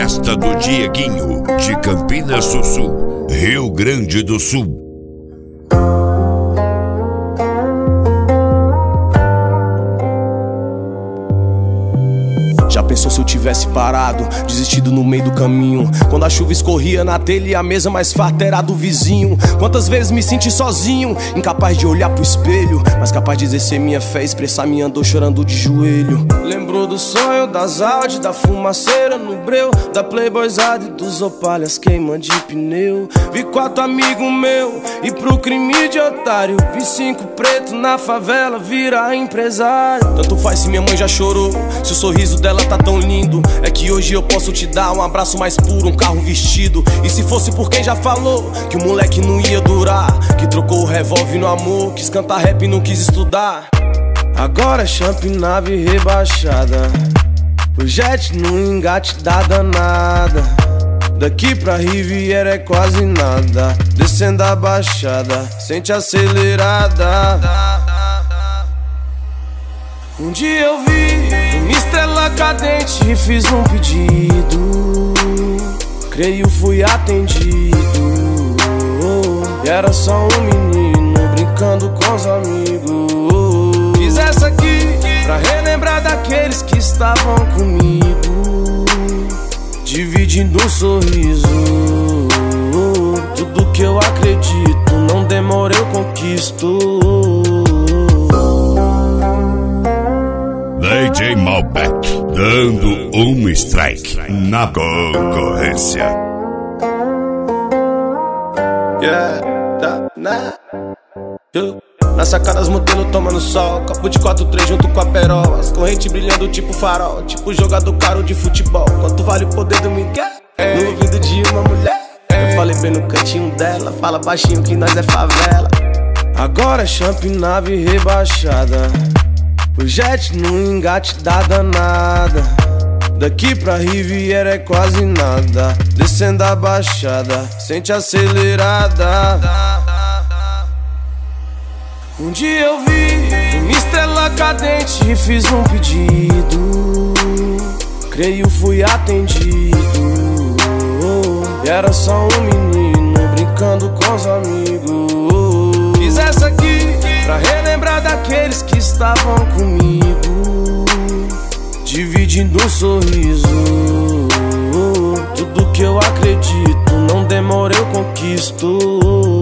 festa do Dieguinho, de Campinas do Sul, Rio Grande do Sul. Já pensou se eu tivesse parado, desistido no meio do caminho? Quando a chuva escorria na telha e a mesa mais farta era do vizinho. Quantas vezes me senti sozinho, incapaz de olhar pro espelho, mas capaz de exercer minha fé, expressar minha dor chorando de joelho. Lembrou do sonho, das Audi, da fumaceira no breu, da playboyzada e dos opalhas queima de pneu. Vi 4 amigos meu e pro crime de otário, vi 5 pretos na favela virar empresário. Tanto faz se minha mãe já chorou, se o sorriso dela tá tão lindo. É que hoje eu posso te dar um abraço mais puro, um carro vestido. E se fosse por quem já falou que o moleque não ia durar, que trocou o revólver no amor, quis cantar rap e não quis estudar. Agora é champ, nave rebaixada, o jet no engate da danada. Daqui pra Riviera é quase nada, descendo a baixada, sente acelerada. Um dia eu vi uma estrela cadente e fiz um pedido, creio fui atendido. E era só um menino brincando com os amigos. Fiz essa aqui pra relembrar daqueles que estavam comigo, dividindo um sorriso. Tudo que eu acredito, não demora eu conquisto. DJ Malbec, dando um strike na concorrência. Na sacada as modelos tomando sol, copo de 4-3 junto com a perola, as correntes brilhando tipo farol, tipo jogador caro de futebol. Quanto vale o poder do Miguel? No ouvido de uma mulher. Eu falei bem no cantinho dela, fala baixinho que nós é favela. Agora é champ, nave rebaixada, o jet no engate da danada. Daqui pra Riviera é quase nada, descendo a baixada, sente acelerada. Um dia eu vi uma estrela cadente e fiz um pedido, creio fui atendido. E era só um menino brincando com os amigos. Fiz essa aqui pra relembrar daqueles que estavam comigo, dividindo um sorriso. Tudo que eu acredito, não demora eu conquisto.